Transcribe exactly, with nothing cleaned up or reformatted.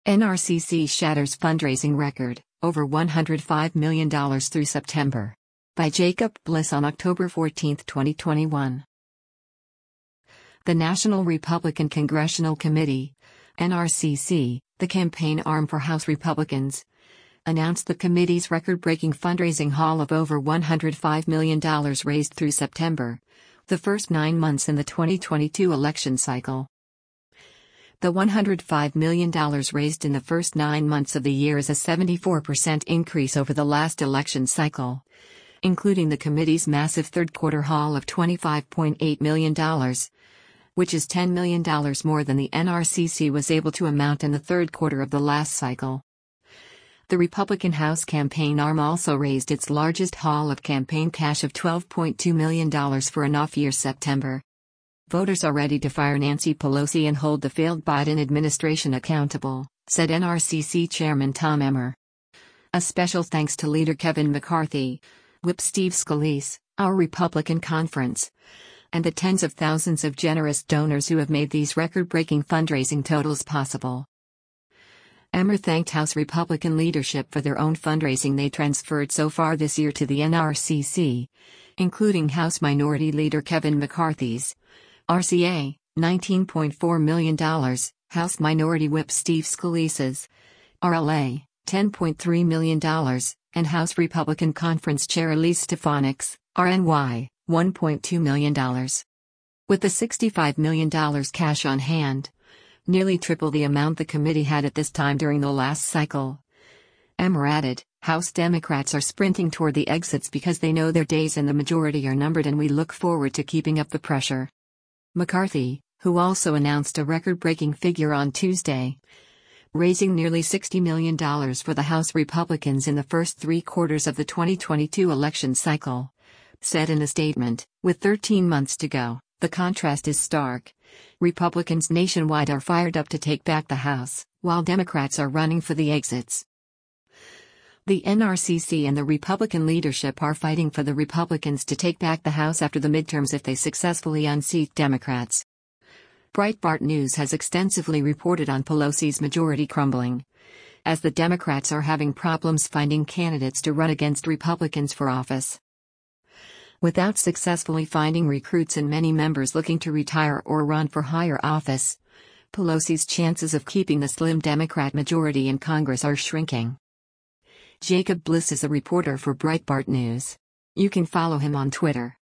N R C C shatters fundraising record, over one hundred five million dollars through September. By Jacob Bliss on October fourteenth, twenty twenty-one. The National Republican Congressional Committee, N R C C, the campaign arm for House Republicans, announced the committee's record-breaking fundraising haul of over one hundred five million dollars raised through September, the first nine months in the twenty twenty-two election cycle. The one hundred five million dollars raised in the first nine months of the year is a seventy-four percent increase over the last election cycle, including the committee's massive third-quarter haul of twenty-five point eight million dollars, which is ten million dollars more than the N R C C was able to amount in the third quarter of the last cycle. The Republican House campaign arm also raised its largest haul of campaign cash of twelve point two million dollars for an off-year September. Voters are ready to fire Nancy Pelosi and hold the failed Biden administration accountable, said N R C C Chairman Tom Emmer. A special thanks to leader Kevin McCarthy, Whip Steve Scalise, our Republican conference, and the tens of thousands of generous donors who have made these record-breaking fundraising totals possible. Emmer thanked House Republican leadership for their own fundraising they transferred so far this year to the N R C C, including House Minority Leader Kevin McCarthy's R C A, nineteen point four million dollars, House Minority Whip Steve Scalise's R L A, ten point three million dollars, and House Republican Conference Chair Elise Stefanik's R N Y, one point two million dollars. With the sixty-five million dollars cash on hand, nearly triple the amount the committee had at this time during the last cycle, Emmer added, House Democrats are sprinting toward the exits because they know their days in the majority are numbered, and we look forward to keeping up the pressure. McCarthy, who also announced a record-breaking figure on Tuesday, raising nearly sixty million dollars for the House Republicans in the first three quarters of the twenty twenty-two election cycle, said in a statement, with thirteen months to go, the contrast is stark. Republicans nationwide are fired up to take back the House, while Democrats are running for the exits. The N R C C and the Republican leadership are fighting for the Republicans to take back the House after the midterms if they successfully unseat Democrats. Breitbart News has extensively reported on Pelosi's majority crumbling, as the Democrats are having problems finding candidates to run against Republicans for office. Without successfully finding recruits and many members looking to retire or run for higher office, Pelosi's chances of keeping the slim Democrat majority in Congress are shrinking. Jacob Bliss is a reporter for Breitbart News. You can follow him on Twitter.